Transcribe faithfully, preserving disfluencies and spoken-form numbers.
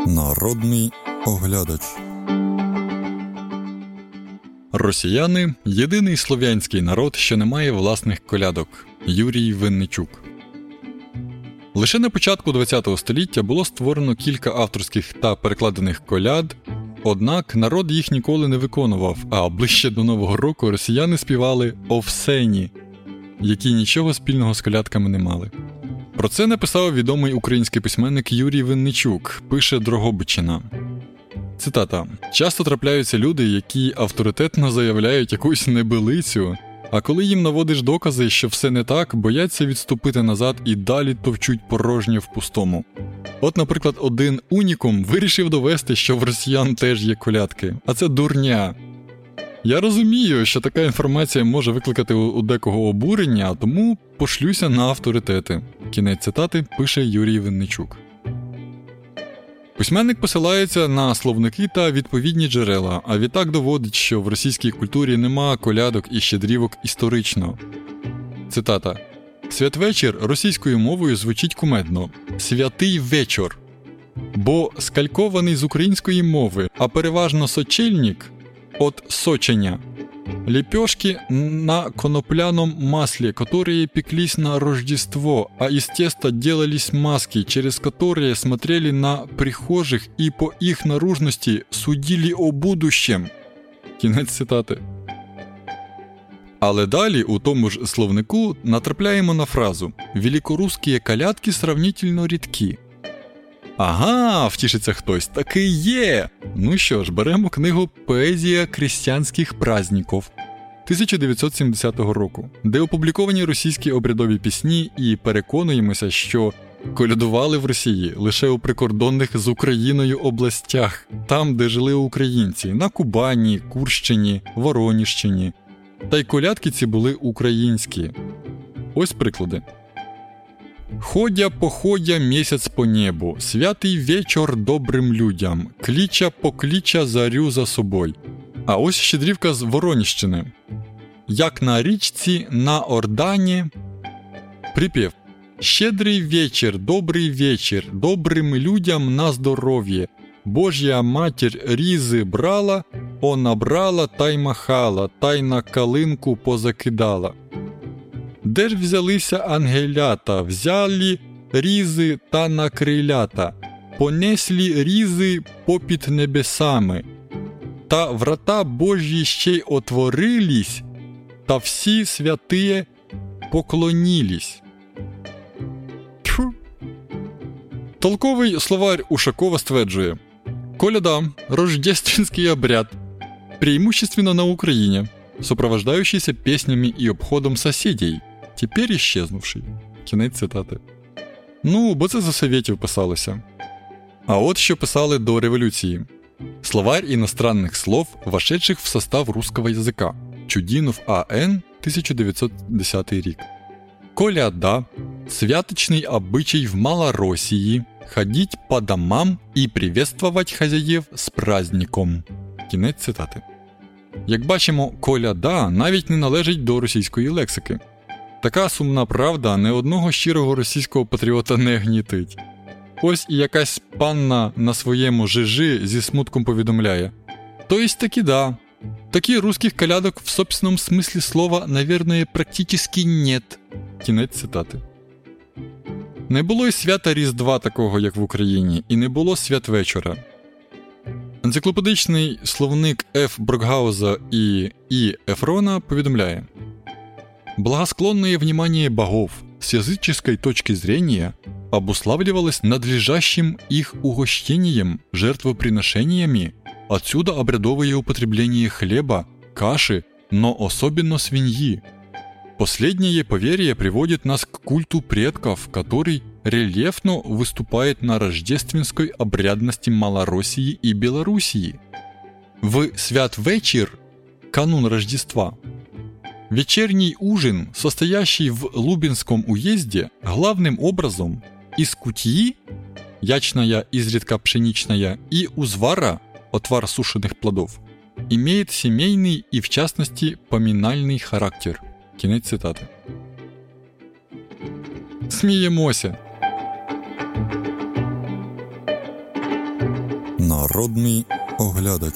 Народний оглядач. Росіяни – єдиний слов'янський народ, що не має власних колядок. Юрій Винничук. Лише на початку ХХ століття було створено кілька авторських та перекладених коляд, однак народ їх ніколи не виконував, а ближче до Нового року росіяни співали «Овсені», які нічого спільного з колядками не мали. Про це написав відомий український письменник Юрій Винничук, пише Дрогобичина. Цитата. «Часто трапляються люди, які авторитетно заявляють якусь небилицю, а коли їм наводиш докази, що все не так, бояться відступити назад і далі товчуть порожнє в пустому. От, наприклад, один унікум вирішив довести, що в росіян теж є колядки, а це дурня. Я розумію, що така інформація може викликати у декого обурення, тому пошлюся на авторитети». Кінець цитати, пише Юрій Винничук. Письменник посилається на словники та відповідні джерела, а відтак доводить, що в російській культурі нема колядок і щедрівок історично. Цитата. «Святвечір російською мовою звучить кумедно. Святий вечір. Бо скалькований з української мови, а переважно сочельник от соченя. Лепешки на конопляном масле, которые пеклись на Рождество, а из теста делались маски, через которые смотрели на прихожих и по их наружности судили о будущем». Кінець цитати. Але далі у тому ж словнику натрапляємо на фразу «Великорусские колядки сравнительно рідкі». Ага, втішиться хтось, таки є! Ну що ж, беремо книгу «Поезія крістянських праздників» тисяча дев'ятсот сімдесятого року, де опубліковані російські обрядові пісні, і переконуємося, що колядували в Росії лише у прикордонних з Україною областях, там, де жили українці, на Кубані, Курщині, Вороніжчині. Та й колядки ці були українські. Ось приклади. «Ходя-походя місяць по небу, святий вечір добрим людям, кліча-покліча зарю за собою». А ось щедрівка з Вороніжчини. «Як на річці, на Ордані». Припів. «Щедрий вечір, добрий вечір, добрим людям на здоров'я. Божя матір різи брала, она брала та й махала, та й на калинку позакидала. Де ж взялися ангелята, взяли різи та на крилята, понеслі різи попід небесами. Та врата Божі ще й отворились, та всі святиє поклонілись». Тьфу. Толковий словарь Ушакова стверджує: «Коляда – рождественский обряд, преимущественно на Украине, сопровождающийся песнями и обходом соседей, теперь исчезнувший». Кінець цитати. Ну, бо це за совєтів писалося. А от що писали до революції. Словарь иностранных слов, вошедших в состав русского языка. Чудинов А Н тисяча дев'ятсот десятий рік. «Коляда – святочный обычай в Малороссии, ходить по домам и приветствовать хозяев с праздником». Кінець цитати. Як бачимо, коляда навіть не належить до російської лексики. Така сумна правда не одного щирого російського патріота не гнітить. Ось і якась панна на своєму жижи зі смутком повідомляє: «То есть таки да, таки русских колядок в собственном смысле слова, наверное, практически нет». Кінець цитати. Не було й свята Різдва такого, як в Україні, і не було святвечора. Енциклопедичний словник Ф. Брокгауза і І. Ефрона повідомляє: «Благосклонное внимание богов с языческой точки зрения обуславливалось надлежащим их угощением, жертвоприношениями, отсюда обрядовое употребление хлеба, каши, но особенно свиньи. Последнее поверье приводит нас к культу предков, который рельефно выступает на рождественской обрядности Малороссии и Белоруссии. В святвечер, канун Рождества, вечерний ужин, состоящий в Лубенском уезде, главным образом из кутьи, ячная, изредка пшеничная, и узвара, отвар сушеных плодов, имеет семейный и, в частности, поминальный характер». Кінець цитати. Сміємося. Народний оглядач.